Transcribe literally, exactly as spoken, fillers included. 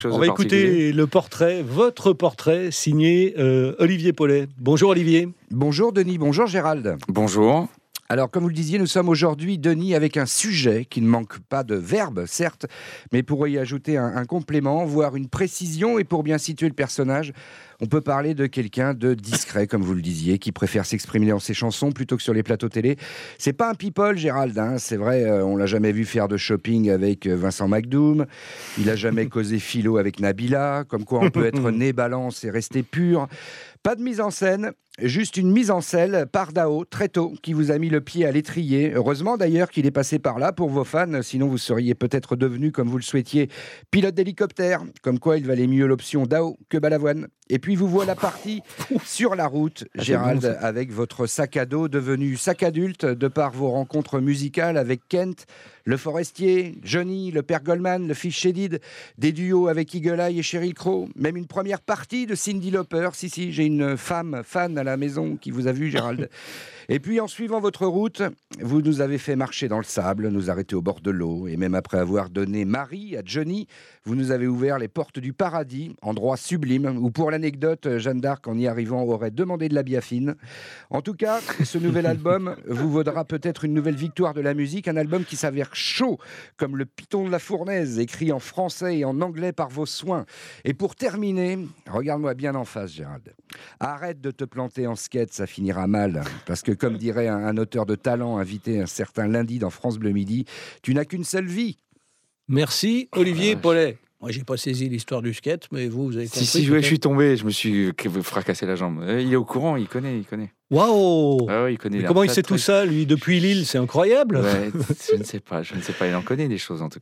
Chose On va écouter le portrait, votre portrait, signé euh, Olivier Paulet. Bonjour Olivier. Bonjour Denis, bonjour Gérald. Bonjour. Alors, comme vous le disiez, nous sommes aujourd'hui, Denis, avec un sujet qui ne manque pas de verbe, certes, mais pour y ajouter un, un complément, voire une précision, et pour bien situer le personnage, on peut parler de quelqu'un de discret, comme vous le disiez, qui préfère s'exprimer dans ses chansons plutôt que sur les plateaux télé. C'est pas un people, Gérald, hein, c'est vrai, euh, on l'a jamais vu faire de shopping avec Vincent McDoom, il a jamais causé philo avec Nabila, comme quoi on peut être né balance et rester pur. Pas de mise en scène, juste une mise en selle par Dao, très tôt, qui vous a mis le pied à l'étrier. Heureusement d'ailleurs qu'il est passé par là pour vos fans, sinon vous seriez peut-être devenu, comme vous le souhaitiez, pilote d'hélicoptère. Comme quoi il valait mieux l'option Dao que Balavoine. Et puis vous voilà parti sur la route, ah, Gérald, bon, avec votre sac à dos devenu sac adulte de par vos rencontres musicales avec Kent, le Forestier, Johnny, le Père Goldman, le Fils Chédid, des duos avec Eagle Eye et Sheryl Crow, même une première partie de Cyndi Lauper. Si, si, j'ai une femme fan à la maison qui vous a vu, Gérald. Et puis, en suivant votre route, vous nous avez fait marcher dans le sable, nous arrêter au bord de l'eau, et même après avoir donné Marie à Johnny, vous nous avez ouvert les portes du paradis, endroit sublime, où pour l'anecdote, Jeanne d'Arc, en y arrivant, aurait demandé de la biafine. En tout cas, ce nouvel album vous vaudra peut-être une nouvelle victoire de la musique, un album qui s'avère chaud, comme le Python de la Fournaise, écrit en français et en anglais par vos soins. Et pour terminer, regarde-moi bien en face, Gérald. Arrête de te planter en skate, ça finira mal, parce que comme dirait un, un auteur de talent invité un certain lundi dans France Bleu Midi, tu n'as qu'une seule vie. Merci Olivier Paulet. Moi, j'ai pas saisi l'histoire du skate, mais vous, vous avez compris. Si, si, je suis tombé, je me suis fracassé la jambe. Il est au courant, il connaît, il connaît. Waouh ah ouais, il connaît. Mais comment il sait tout ça, lui, depuis Lille? C'est incroyable. Ouais, je ne sais pas, je ne sais pas. Il en connaît des choses, en tout cas.